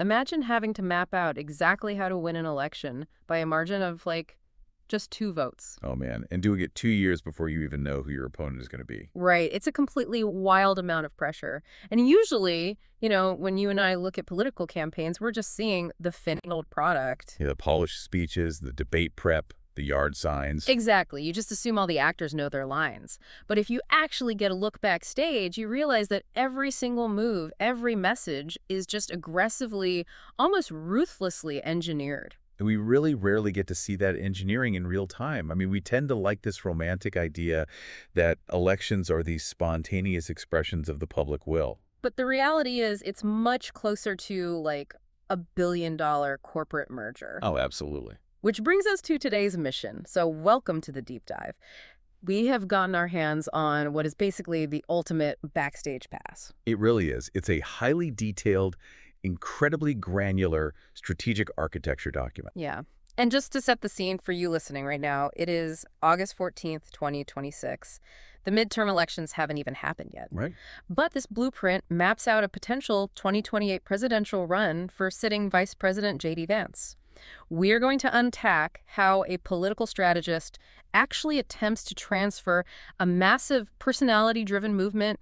Imagine having to map out exactly how to win an election by a margin of, like, just 2 votes. Oh, man. And doing it 2 years before you even know who your opponent is going to be. Right. It's a completely wild amount of pressure. And usually, when you and I look at political campaigns, we're just seeing the finished product. Yeah, the polished speeches, the debate prep, the yard signs. Exactly. You just assume all the actors know their lines. But if you actually get a look backstage, you realize that every single move, every message is just aggressively, almost ruthlessly engineered. We really rarely get to see that engineering in real time. I mean, we tend to like this romantic idea that elections are these spontaneous expressions of the public will. But the reality is it's much closer to, like, a billion-dollar corporate merger. Oh, absolutely. Which brings us to today's mission. So welcome to the deep dive. We have gotten our hands on what is basically the ultimate backstage pass. It really is. It's a highly detailed, incredibly granular strategic architecture document. Yeah. And just to set the scene for you listening right now, it is August 14th, 2026. The midterm elections haven't even happened yet. Right. But this blueprint maps out a potential 2028 presidential run for sitting Vice President J.D. Vance. We're going to unpack how a political strategist actually attempts to transfer a massive personality-driven movement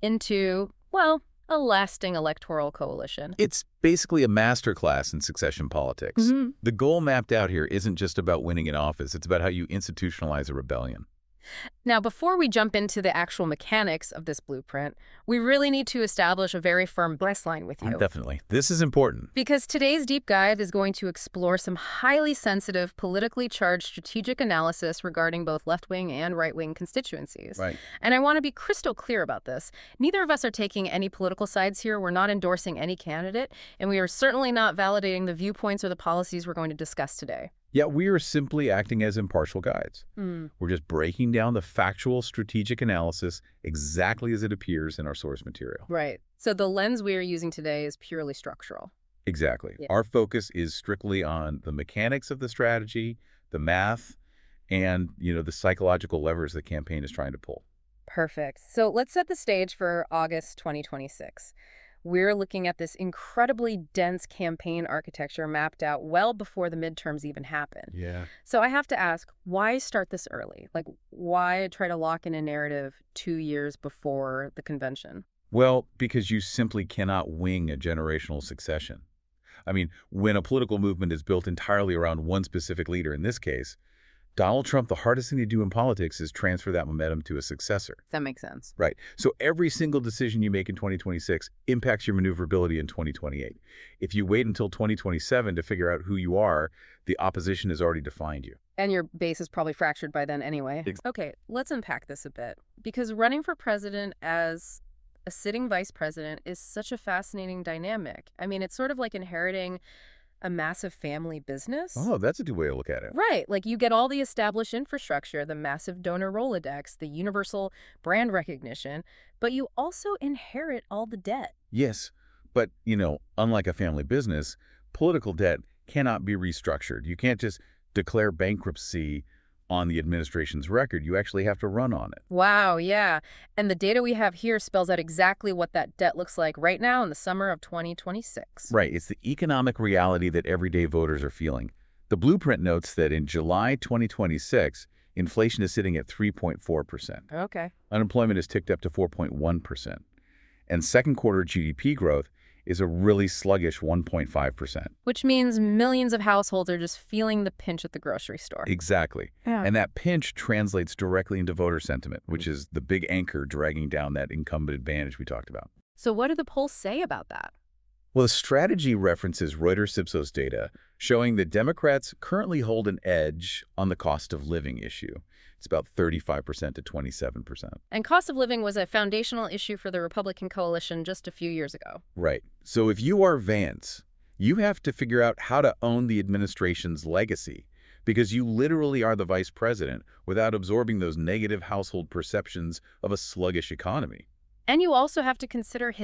into, well, a lasting electoral coalition. It's basically a masterclass in succession politics. Mm-hmm. The goal mapped out here isn't just about winning in office. It's about how you institutionalize a rebellion. Now, before we jump into the actual mechanics of this blueprint, we really need to establish a very firm baseline with you. Definitely. This is important. Because today's deep dive is going to explore some highly sensitive, politically charged strategic analysis regarding both left-wing and right-wing constituencies. Right. And I want to be crystal clear about this. Neither of us are taking any political sides here. We're not endorsing any candidate, and we are certainly not validating the viewpoints or the policies we're going to discuss today. Yeah, we are simply acting as impartial guides. We're just breaking down the factual strategic analysis exactly as it appears in our source material. Right. So the lens we are using today is purely structural. Exactly. Yeah. Our focus is strictly on the mechanics of the strategy, the math, and, the psychological levers the campaign is trying to pull. Perfect. So let's set the stage for August 2026. We're looking at this incredibly dense campaign architecture mapped out well before the midterms even happen. Yeah. So I have to ask, why start this early? Like, why try to lock in a narrative 2 years before the convention? Well, because you simply cannot wing a generational succession. I mean, when a political movement is built entirely around one specific leader, in this case, Donald Trump, the hardest thing to do in politics is transfer that momentum to a successor. That makes sense. Right. So every single decision you make in 2026 impacts your maneuverability in 2028. If you wait until 2027 to figure out who you are, the opposition has already defined you. And your base is probably fractured by then anyway. Okay, let's unpack this a bit. Because running for president as a sitting vice president is such a fascinating dynamic. I mean, it's sort of like inheriting a massive family business. Oh, that's a good way to look at it. Right. Like you get all the established infrastructure, the massive donor Rolodex, the universal brand recognition, but you also inherit all the debt. Yes, but, unlike a family business, political debt cannot be restructured. You can't just declare bankruptcy on the administration's record. You actually have to run on it. Wow, yeah. And the data we have here spells out exactly what that debt looks like right now in the summer of 2026. Right. It's the economic reality that everyday voters are feeling. The blueprint notes that in July 2026, inflation is sitting at 3.4%. Okay. Unemployment has ticked up to 4.1%. And second quarter GDP growth is a really sluggish 1.5%. Which means millions of households are just feeling the pinch at the grocery store. Exactly. Yeah. And that pinch translates directly into voter sentiment, which is the big anchor dragging down that incumbent advantage we talked about. So what do the polls say about that? Well, the strategy references Reuters Ipsos data showing that Democrats currently hold an edge on the cost of living issue. It's about 35% to 27%. And cost of living was a foundational issue for the Republican coalition just a few years ago. Right. So if you are Vance, you have to figure out how to own the administration's legacy, because you literally are the vice president without absorbing those negative household perceptions of a sluggish economy. And you also have to consider his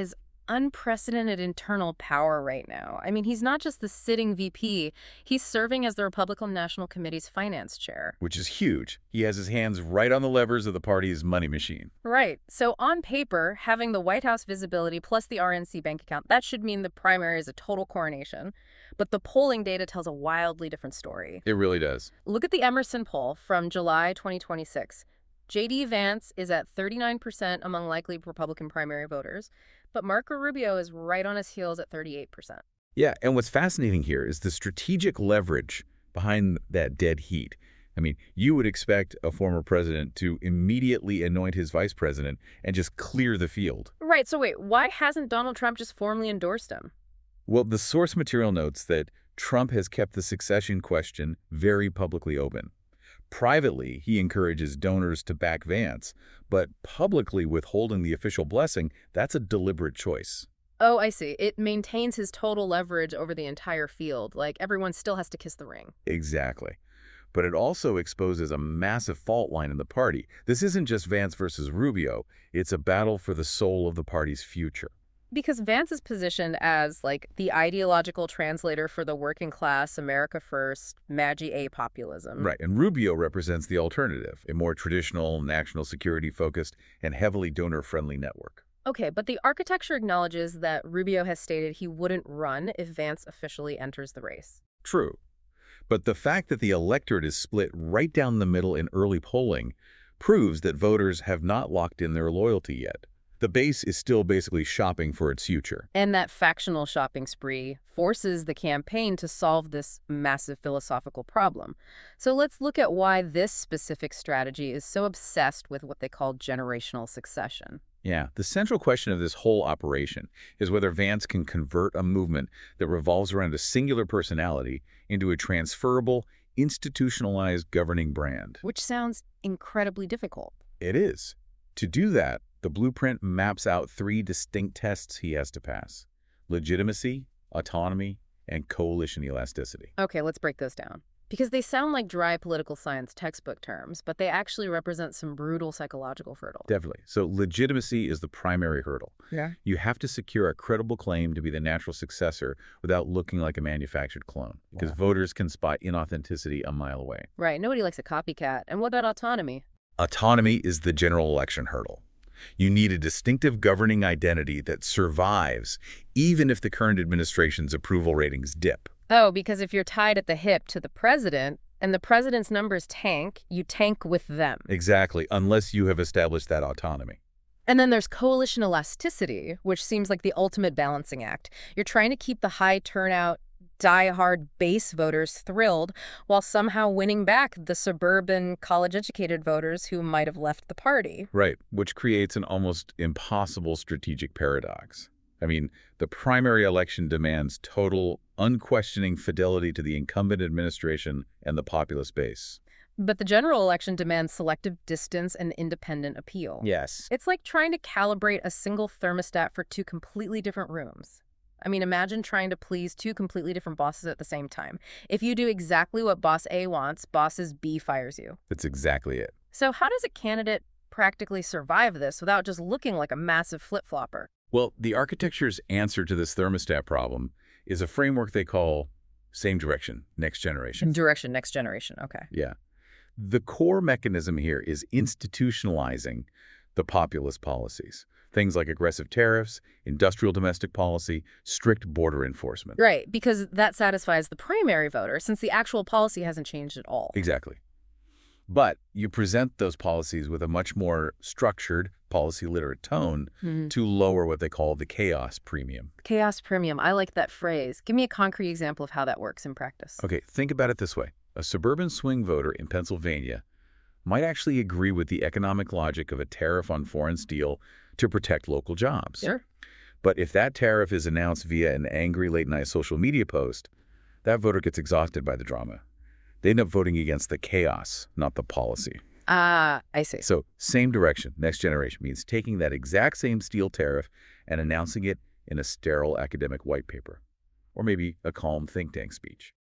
unprecedented internal power right now. I mean, he's not just the sitting VP, he's serving as the Republican National Committee's finance chair. Which is huge. He has his hands right on the levers of the party's money machine. Right. So on paper, having the White House visibility plus the RNC bank account, that should mean the primary is a total coronation. But the polling data tells a wildly different story. It really does. Look at the Emerson poll from July 2026. J.D. Vance is at 39% among likely Republican primary voters, but Marco Rubio is right on his heels at 38%. Yeah, and what's fascinating here is the strategic leverage behind that dead heat. I mean, you would expect a former president to immediately anoint his vice president and just clear the field. Right, so wait, why hasn't Donald Trump just formally endorsed him? Well, the source material notes that Trump has kept the succession question very publicly open. Privately, he encourages donors to back Vance, but publicly withholding the official blessing, that's a deliberate choice. Oh, I see. It maintains his total leverage over the entire field, like everyone still has to kiss the ring. Exactly. But it also exposes a massive fault line in the party. This isn't just Vance versus Rubio. It's a battle for the soul of the party's future. Because Vance is positioned as, like, the ideological translator for the working class, America First, MAGI-A populism. Right, and Rubio represents the alternative, a more traditional, national security-focused, and heavily donor-friendly network. Okay, but the architecture acknowledges that Rubio has stated he wouldn't run if Vance officially enters the race. True. But the fact that the electorate is split right down the middle in early polling proves that voters have not locked in their loyalty yet. The base is still basically shopping for its future. And that factional shopping spree forces the campaign to solve this massive philosophical problem. So let's look at why this specific strategy is so obsessed with what they call generational succession. Yeah, the central question of this whole operation is whether Vance can convert a movement that revolves around a singular personality into a transferable, institutionalized governing brand. Which sounds incredibly difficult. It is. To do that, the blueprint maps out 3 distinct tests he has to pass: legitimacy, autonomy, and coalition elasticity. Okay, let's break those down. Because they sound like dry political science textbook terms, but they actually represent some brutal psychological hurdles. Definitely. So legitimacy is the primary hurdle. Yeah. You have to secure a credible claim to be the natural successor without looking like a manufactured clone, because voters can spot inauthenticity a mile away. Right, nobody likes a copycat. And what about autonomy? Autonomy is the general election hurdle. You need a distinctive governing identity that survives, even if the current administration's approval ratings dip. Oh, because if you're tied at the hip to the president, and the president's numbers tank, you tank with them. Exactly, unless you have established that autonomy. And then there's coalition elasticity, which seems like the ultimate balancing act. You're trying to keep the high turnout, die-hard base voters thrilled while somehow winning back the suburban, college-educated voters who might have left the party. Right, which creates an almost impossible strategic paradox. I mean, the primary election demands total, unquestioning fidelity to the incumbent administration and the populist base. But the general election demands selective distance and independent appeal. Yes. It's like trying to calibrate a single thermostat for 2 completely different rooms. I mean, imagine trying to please 2 completely different bosses at the same time. If you do exactly what boss A wants, bosses B fires you. That's exactly it. So how does a candidate practically survive this without just looking like a massive flip-flopper? Well, the architecture's answer to this thermostat problem is a framework they call same direction, next generation. Direction, next generation, okay. Yeah. The core mechanism here is institutionalizing the populist policies. Things like aggressive tariffs, industrial domestic policy, strict border enforcement. Right, because that satisfies the primary voter since the actual policy hasn't changed at all. Exactly. But you present those policies with a much more structured, policy-literate tone to lower what they call the chaos premium. Chaos premium, I like that phrase. Give me a concrete example of how that works in practice. Okay, think about it this way. A suburban swing voter in Pennsylvania might actually agree with the economic logic of a tariff on foreign steel to protect local jobs. Sure. But if that tariff is announced via an angry late-night social media post, that voter gets exhausted by the drama. They end up voting against the chaos, not the policy. Ah, I see. So same direction, next generation, means taking that exact same steel tariff and announcing it in a sterile academic white paper, or maybe a calm think tank speech.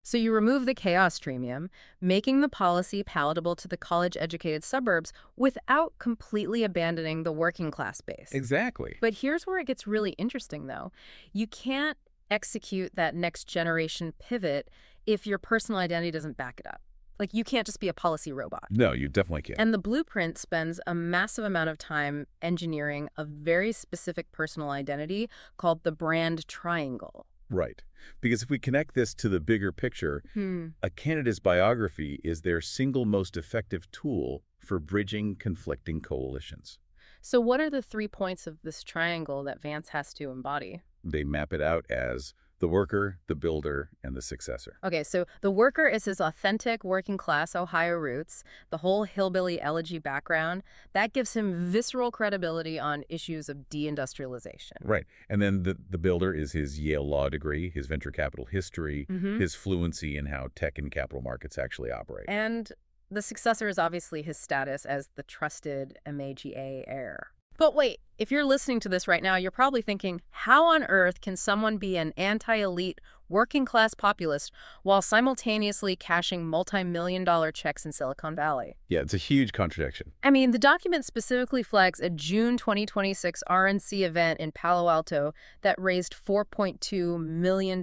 So you remove the chaos premium, making the policy palatable to the college-educated suburbs without completely abandoning the working class base. Exactly. But here's where it gets really interesting, though. You can't execute that next generation pivot if your personal identity doesn't back it up. Like, you can't just be a policy robot. No, you definitely can't. And the blueprint spends a massive amount of time engineering a very specific personal identity called the brand triangle. Right. Because if we connect this to the bigger picture, a candidate's biography is their single most effective tool for bridging conflicting coalitions. So what are the 3 points of this triangle that Vance has to embody? They map it out as the worker, the builder, and the successor. Okay, so the worker is his authentic working-class Ohio roots, the whole hillbilly elegy background. That gives him visceral credibility on issues of deindustrialization. Right. And then the builder is his Yale law degree, his venture capital history, his fluency in how tech and capital markets actually operate. And the successor is obviously his status as the trusted MAGA heir. But wait, if you're listening to this right now, you're probably thinking, how on earth can someone be an anti-elite, working-class populist while simultaneously cashing multi-million-dollar checks in Silicon Valley? Yeah, it's a huge contradiction. I mean, the document specifically flags a June 2026 RNC event in Palo Alto that raised $4.2 million.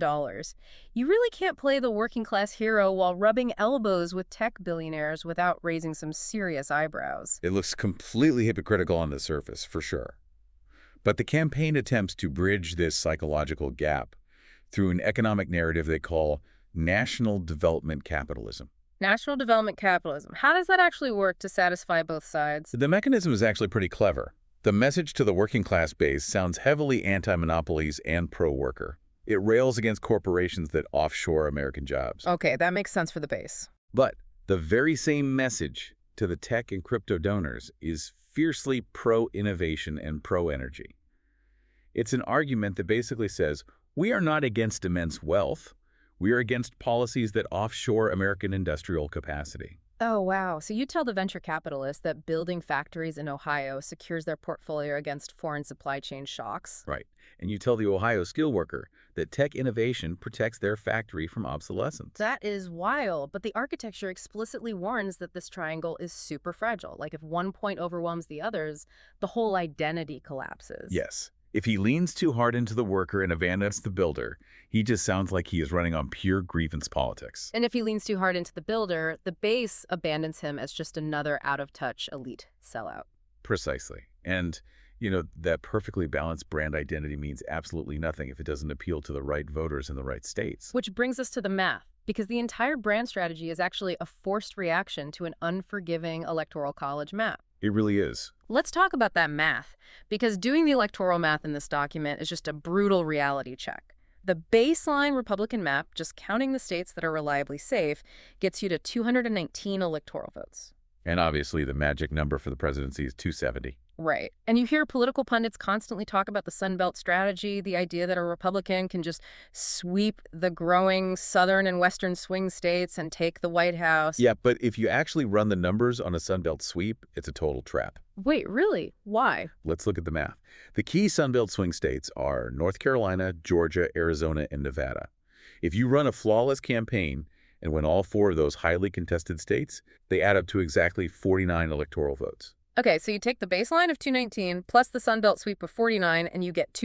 You really can't play the working-class hero while rubbing elbows with tech billionaires without raising some serious eyebrows. It looks completely hypocritical on the surface, for sure. But the campaign attempts to bridge this psychological gap through an economic narrative they call national development capitalism. National development capitalism. How does that actually work to satisfy both sides? The mechanism is actually pretty clever. The message to the working class base sounds heavily anti-monopolies and pro-worker. It rails against corporations that offshore American jobs. Okay, that makes sense for the base. But the very same message to the tech and crypto donors is fiercely pro-innovation and pro-energy. It's an argument that basically says, we are not against immense wealth. We are against policies that offshore American industrial capacity. Oh, wow. So you tell the venture capitalists that building factories in Ohio secures their portfolio against foreign supply chain shocks? Right. And you tell the Ohio steel worker that tech innovation protects their factory from obsolescence. That is wild, but the architecture explicitly warns that this triangle is super fragile. Like, if one point overwhelms the others, the whole identity collapses. Yes. If he leans too hard into the worker and abandons the builder, he just sounds like he is running on pure grievance politics. And if he leans too hard into the builder, the base abandons him as just another out-of-touch elite sellout. Precisely. And, you know, that perfectly balanced brand identity means absolutely nothing if it doesn't appeal to the right voters in the right states. Which brings us to the math, because the entire brand strategy is actually a forced reaction to an unforgiving electoral college map. It really is. Let's talk about that math, because doing the electoral math in this document is just a brutal reality check. The baseline Republican map, just counting the states that are reliably safe, gets you to 219 electoral votes. And obviously the magic number for the presidency is 270. Right. And you hear political pundits constantly talk about the Sun Belt strategy, the idea that a Republican can just sweep the growing southern and western swing states and take the White House. Yeah, but if you actually run the numbers on a Sun Belt sweep, it's a total trap. Wait, really? Why? Let's look at the math. The key Sun Belt swing states are North Carolina, Georgia, Arizona, and Nevada. If you run a flawless campaign and win all 4 of those highly contested states, they add up to exactly 49 electoral votes. Okay, so you take the baseline of 219 plus the Sun Belt sweep of 49, and you get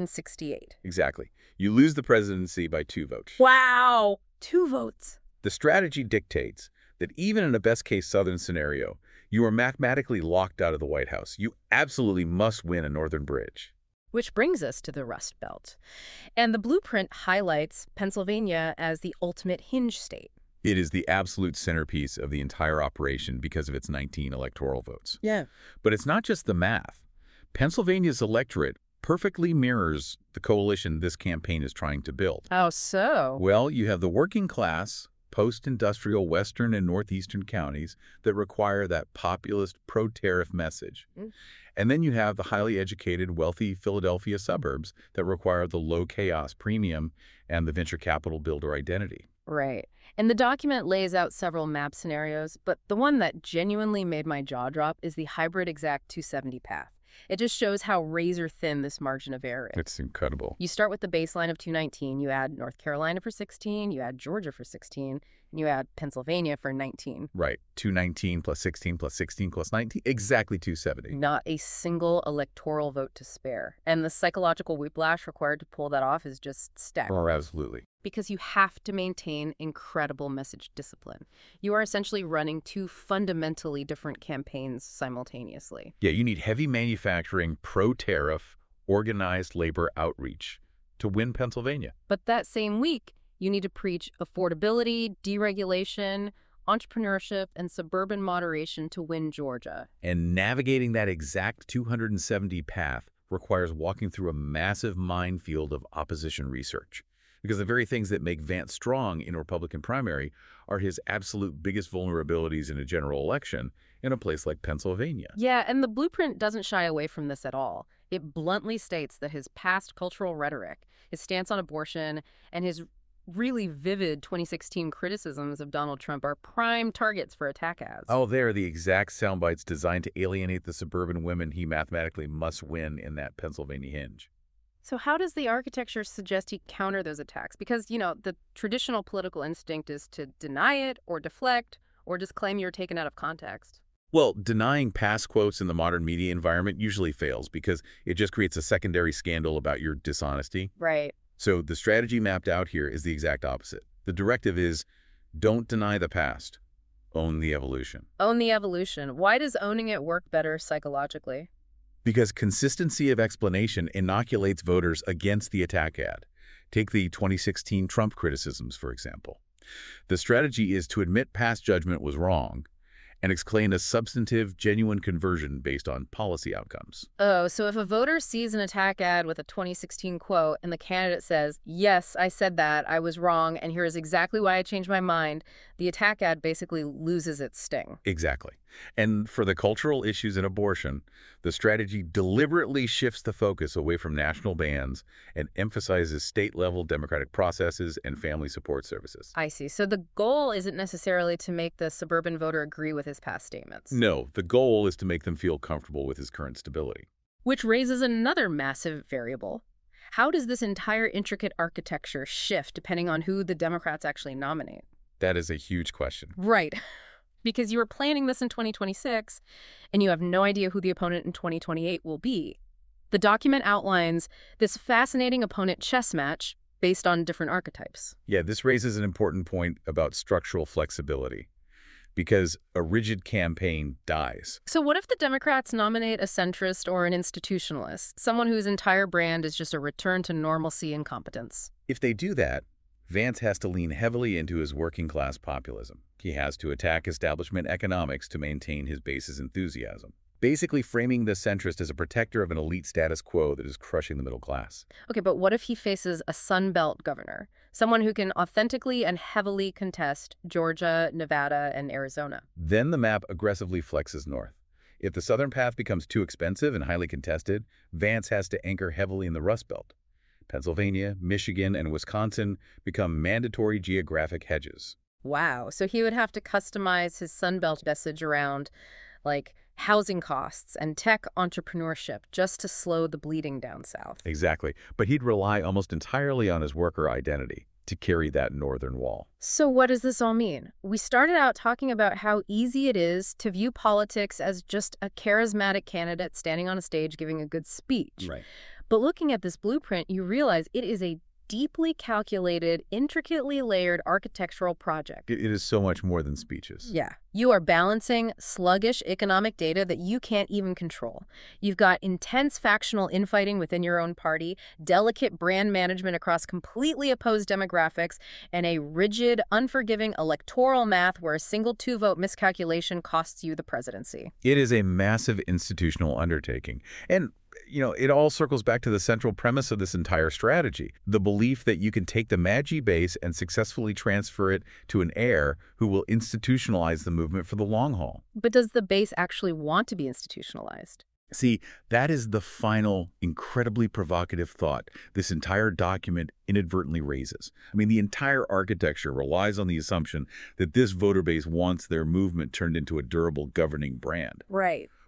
268. Exactly. You lose the presidency by 2 votes. Wow! 2 votes. The strategy dictates that even in a best-case Southern scenario, you are mathematically locked out of the White House. You absolutely must win a Northern bridge. Which brings us to the Rust Belt. And the blueprint highlights Pennsylvania as the ultimate hinge state. It is the absolute centerpiece of the entire operation because of its 19 electoral votes. Yeah. But it's not just the math. Pennsylvania's electorate perfectly mirrors the coalition this campaign is trying to build. How so? Well, you have the working class, post-industrial western and northeastern counties that require that populist pro-tariff message. And then you have the highly educated, wealthy Philadelphia suburbs that require the low-chaos premium and the venture capital builder identity. Right. And the document lays out several map scenarios, but the one that genuinely made my jaw drop is the hybrid exact 270 path. It just shows how razor thin this margin of error is. It's incredible. You start with the baseline of 219, you add North Carolina for 16, you add Georgia for 16, and you add Pennsylvania for 19. Right. 219 plus 16 plus 16 plus 19, exactly 270. Not a single electoral vote to spare. And the psychological whiplash required to pull that off is just staggering. Oh, absolutely. Because you have to maintain incredible message discipline. You are essentially running two fundamentally different campaigns simultaneously. Yeah, you need heavy manufacturing, pro-tariff, organized labor outreach to win Pennsylvania. But that same week, you need to preach affordability, deregulation, entrepreneurship, and suburban moderation to win Georgia. And navigating that exact 270 path requires walking through a massive minefield of opposition research. Because the very things that make Vance strong in a Republican primary are his absolute biggest vulnerabilities in a general election in a place like Pennsylvania. Yeah, and the blueprint doesn't shy away from this at all. It bluntly states that his past cultural rhetoric, his stance on abortion, and his really vivid 2016 criticisms of Donald Trump are prime targets for attack ads. Oh, they're the exact sound bites designed to alienate the suburban women he mathematically must win in that Pennsylvania hinge. So how does the architecture suggest he counter those attacks? Because, the traditional political instinct is to deny it or deflect or just claim you're taken out of context. Well, denying past quotes in the modern media environment usually fails because it just creates a secondary scandal about your dishonesty. Right. So the strategy mapped out here is the exact opposite. The directive is, don't deny the past, own the evolution. Own the evolution. Why does owning it work better psychologically? Because consistency of explanation inoculates voters against the attack ad. Take the 2016 Trump criticisms, for example. The strategy is to admit past judgment was wrong and explain a substantive, genuine conversion based on policy outcomes. Oh, so if a voter sees an attack ad with a 2016 quote and the candidate says, yes, I said that, I was wrong, and here is exactly why I changed my mind, the attack ad basically loses its sting. Exactly. And for the cultural issues in abortion, the strategy deliberately shifts the focus away from national bans and emphasizes state-level democratic processes and family support services. I see. So the goal isn't necessarily to make the suburban voter agree with his past statements. No, the goal is to make them feel comfortable with his current stability. Which raises another massive variable. How does this entire intricate architecture shift depending on who the Democrats actually nominate? That is a huge question. Right. Because you were planning this in 2026, and you have no idea who the opponent in 2028 will be. The document outlines this fascinating opponent chess match based on different archetypes. Yeah, this raises an important point about structural flexibility, because a rigid campaign dies. So what if the Democrats nominate a centrist or an institutionalist, someone whose entire brand is just a return to normalcy and competence? If they do that, Vance has to lean heavily into his working-class populism. He has to attack establishment economics to maintain his base's enthusiasm, basically framing the centrist as a protector of an elite status quo that is crushing the middle class. Okay, but what if he faces a Sun Belt governor, someone who can authentically and heavily contest Georgia, Nevada, and Arizona? Then the map aggressively flexes north. If the southern path becomes too expensive and highly contested, Vance has to anchor heavily in the Rust Belt. Pennsylvania, Michigan, and Wisconsin become mandatory geographic hedges. Wow. So he would have to customize his Sun Belt message around, like, housing costs and tech entrepreneurship just to slow the bleeding down south. Exactly. But he'd rely almost entirely on his worker identity to carry that northern wall. So what does this all mean? We started out talking about how easy it is to view politics as just a charismatic candidate standing on a stage giving a good speech. Right. But looking at this blueprint, you realize it is a deeply calculated, intricately layered architectural project. It is so much more than speeches. Yeah. You are balancing sluggish economic data that you can't even control. You've got intense factional infighting within your own party, delicate brand management across completely opposed demographics, and a rigid, unforgiving electoral math where a single two-vote miscalculation costs you the presidency. It is a massive institutional undertaking. And it all circles back to the central premise of this entire strategy, the belief that you can take the Magi base and successfully transfer it to an heir who will institutionalize the movement for the long haul. But does the base actually want to be institutionalized? See, that is the final, incredibly provocative thought this entire document inadvertently raises. I mean, the entire architecture relies on the assumption that this voter base wants their movement turned into a durable governing brand. Right.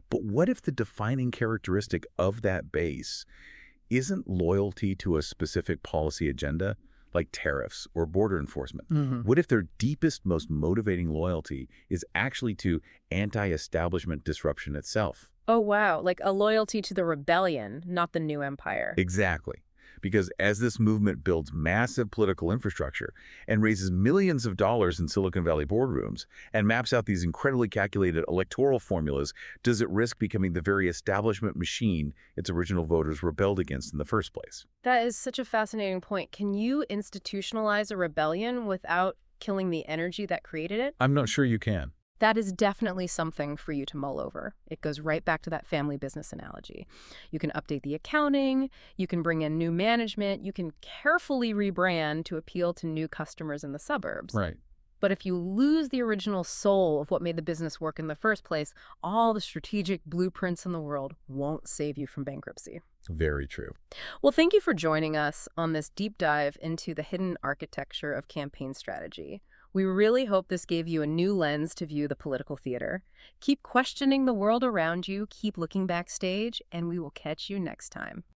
But what if the defining characteristic of that base isn't loyalty to a specific policy agenda, like tariffs or border enforcement? What if their deepest, most motivating loyalty is actually to anti-establishment disruption itself? Oh, wow. Like a loyalty to the rebellion, not the new empire. Exactly. Because as this movement builds massive political infrastructure and raises millions of dollars in Silicon Valley boardrooms and maps out these incredibly calculated electoral formulas, does it risk becoming the very establishment machine its original voters rebelled against in the first place? That is such a fascinating point. Can you institutionalize a rebellion without killing the energy that created it? I'm not sure you can. That is definitely something for you to mull over. It goes right back to that family business analogy. You can update the accounting, you can bring in new management, you can carefully rebrand to appeal to new customers in the suburbs. Right. But if you lose the original soul of what made the business work in the first place, all the strategic blueprints in the world won't save you from bankruptcy. Very true. Well, thank you for joining us on this deep dive into the hidden architecture of campaign strategy. We really hope this gave you a new lens to view the political theater. Keep questioning the world around you, keep looking backstage, and we will catch you next time.